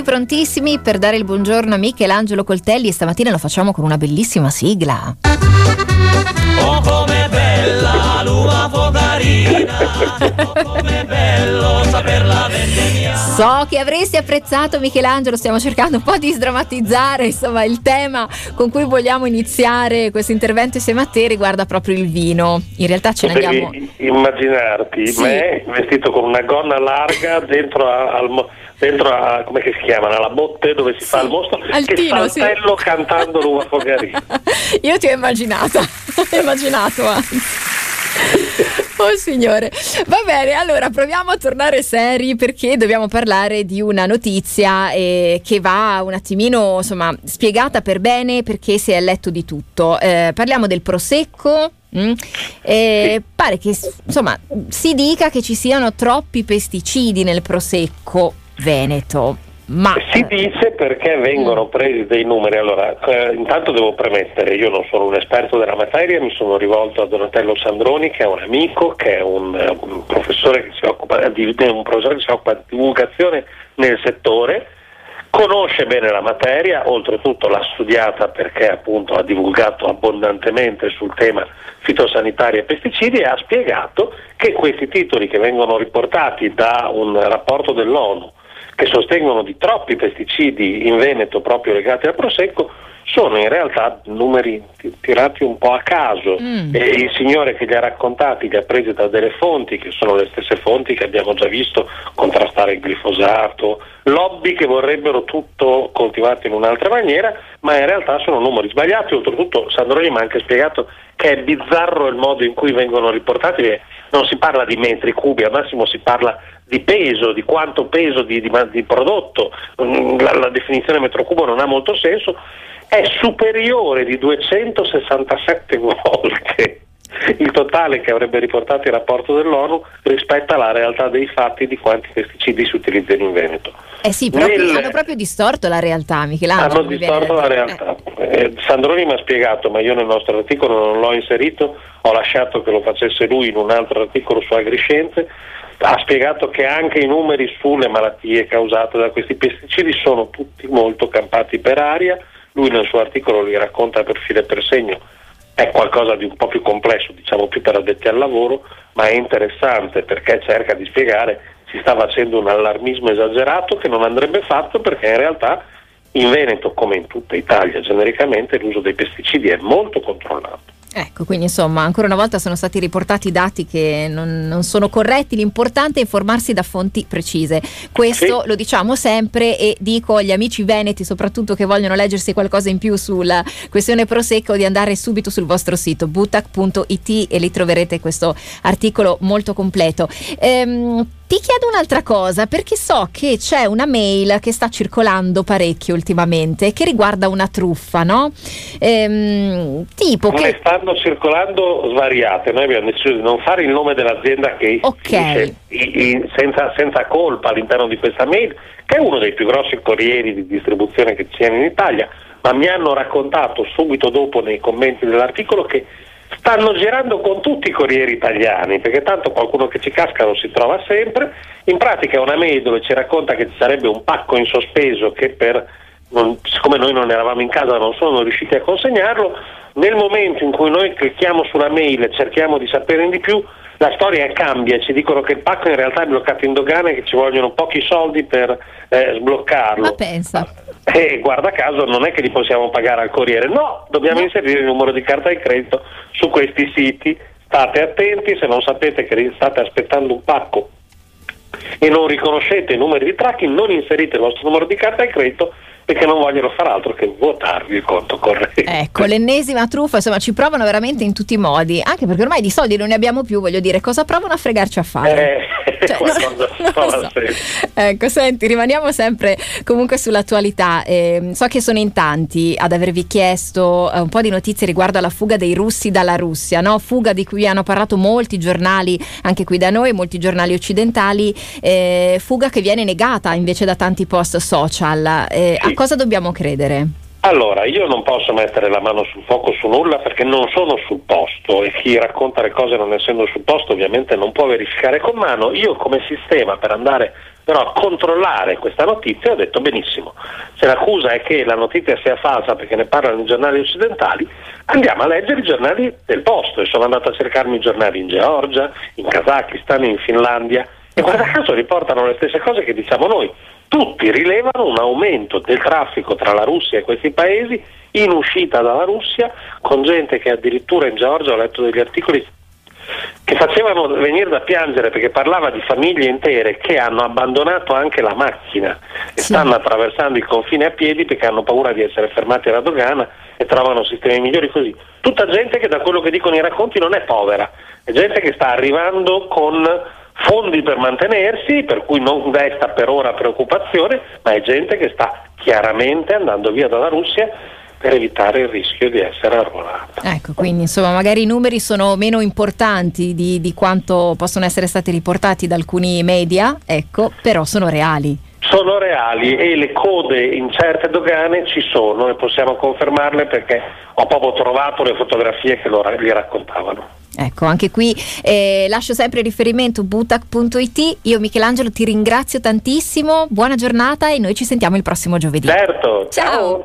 Prontissimi per dare il buongiorno a Michelangelo Coltelli e stamattina lo facciamo con una bellissima sigla. Oh, com'è bella l'uva focarina, oh, com'è bello saperla vendemmiare. So che avresti apprezzato, Michelangelo, stiamo cercando un po' di sdrammatizzare, insomma, il tema con cui vogliamo iniziare questo intervento insieme a te riguarda proprio il vino. In realtà ce ne andiamo... immaginarti me vestito con una gonna larga dentro a come che si chiamano, alla botte dove si fa il mostro, Altino, che saltello cantando l'uva fogarina. Io ti ho immaginato anzi. Oh signore, va bene, allora proviamo a tornare seri perché dobbiamo parlare di una notizia che va un attimino, insomma, spiegata per bene perché si è letto di tutto. Parliamo del prosecco. Pare che, insomma, si dica che ci siano troppi pesticidi nel prosecco veneto. Ma si dice perché vengono presi dei numeri. Allora, intanto devo premettere, io non sono un esperto della materia, mi sono rivolto a Donatello Sandroni, che è un amico, che è un professore che si occupa di divulgazione nel settore, conosce bene la materia, oltretutto l'ha studiata perché appunto ha divulgato abbondantemente sul tema fitosanitari e pesticidi e ha spiegato che questi titoli che vengono riportati da un rapporto dell'ONU che sostengono di troppi pesticidi in Veneto proprio legati al prosecco sono in realtà numeri tirati un po' a caso e il signore che li ha raccontati li ha presi da delle fonti che sono le stesse fonti che abbiamo già visto contrastare il glifosato, lobby che vorrebbero tutto coltivato in un'altra maniera, ma in realtà sono numeri sbagliati. Oltretutto Sandroni mi ha anche spiegato che è bizzarro il modo in cui vengono riportati, perché non si parla di metri cubi, al massimo si parla di peso, di quanto peso di prodotto, la definizione metro cubo non ha molto senso, è superiore di 267 volte il totale che avrebbe riportato il rapporto dell'ONU rispetto alla realtà dei fatti di quanti pesticidi si utilizzano in Veneto. Sì, hanno proprio distorto la realtà, Michelangelo. Hanno distorto la realtà. Sandroni mi ha spiegato, ma io nel nostro articolo non l'ho inserito, ho lasciato che lo facesse lui in un altro articolo su Agriscienze. Ha spiegato che anche i numeri sulle malattie causate da questi pesticidi sono tutti molto campati per aria. Lui nel suo articolo li racconta per filo e per segno, è qualcosa di un po' più complesso, diciamo più per addetti al lavoro, ma è interessante perché cerca di spiegare, si sta facendo un allarmismo esagerato che non andrebbe fatto perché in realtà in Veneto, come in tutta Italia genericamente, l'uso dei pesticidi è molto controllato. Ecco, quindi insomma ancora una volta sono stati riportati dati che non sono corretti. L'importante è informarsi da fonti precise, questo sì. Lo diciamo sempre e dico agli amici veneti soprattutto che vogliono leggersi qualcosa in più sulla questione prosecco di andare subito sul vostro sito butac.it e lì troverete questo articolo molto completo. Ti chiedo un'altra cosa perché so che c'è una mail che sta circolando parecchio ultimamente che riguarda una truffa, no? Tipo che stanno circolando svariate. Noi abbiamo deciso di non fare il nome dell'azienda che dice senza colpa all'interno di questa mail, che è uno dei più grossi corrieri di distribuzione che c'è in Italia, ma mi hanno raccontato subito dopo nei commenti dell'articolo che stanno girando con tutti i corrieri italiani, perché tanto qualcuno che ci casca lo si trova sempre. In pratica è una mail dove ci racconta che ci sarebbe un pacco in sospeso che siccome noi non eravamo in casa non sono riusciti a consegnarlo. Nel momento in cui noi clicchiamo sulla mail e cerchiamo di sapere di più, la storia cambia, ci dicono che il pacco in realtà è bloccato in dogana e che ci vogliono pochi soldi per sbloccarlo. Ma pensa. E guarda caso non è che li possiamo pagare al corriere, no, dobbiamo inserire il numero di carta di credito su questi siti. State attenti, se non sapete che state aspettando un pacco e non riconoscete i numeri di tracking, non inserite il vostro numero di carta di credito perché non vogliono far altro che vuotarvi il conto corrente. Ecco, l'ennesima truffa, insomma ci provano veramente in tutti i modi, anche perché ormai di soldi non ne abbiamo più, voglio dire, cosa provano a fregarci a fare? Non so. Ecco, senti, rimaniamo sempre comunque sull'attualità. So che sono in tanti ad avervi chiesto un po' di notizie riguardo alla fuga dei russi dalla Russia, no? Fuga di cui hanno parlato molti giornali anche qui da noi, molti giornali occidentali, fuga che viene negata invece da tanti post social. A cosa dobbiamo credere? Allora, io non posso mettere la mano sul fuoco su nulla perché non sono sul posto e chi racconta le cose non essendo sul posto ovviamente non può verificare con mano. Io come sistema per andare però a controllare questa notizia ho detto benissimo, se l'accusa è che la notizia sia falsa perché ne parlano i giornali occidentali, andiamo a leggere i giornali del posto, e sono andato a cercarmi i giornali in Georgia, in Kazakistan, in Finlandia, e guarda caso riportano le stesse cose che diciamo noi. Tutti rilevano un aumento del traffico tra la Russia e questi paesi in uscita dalla Russia, con gente che addirittura in Georgia, ho letto degli articoli che facevano venire da piangere, perché parlava di famiglie intere che hanno abbandonato anche la macchina e stanno attraversando il confine a piedi perché hanno paura di essere fermati alla dogana e trovano sistemi migliori così. Tutta gente che, da quello che dicono i racconti, non è povera, è gente che sta arrivando con fondi per mantenersi, per cui non desta per ora preoccupazione, ma è gente che sta chiaramente andando via dalla Russia per evitare il rischio di essere arruolata. Ecco, quindi insomma magari i numeri sono meno importanti di quanto possono essere stati riportati da alcuni media, ecco, però sono reali. Sono reali, e le code in certe dogane ci sono e possiamo confermarle perché ho proprio trovato le fotografie che li raccontavano. Ecco, anche qui lascio sempre il riferimento butac.it. Io, Michelangelo, ti ringrazio tantissimo, buona giornata e noi ci sentiamo il prossimo giovedì. Certo, ciao.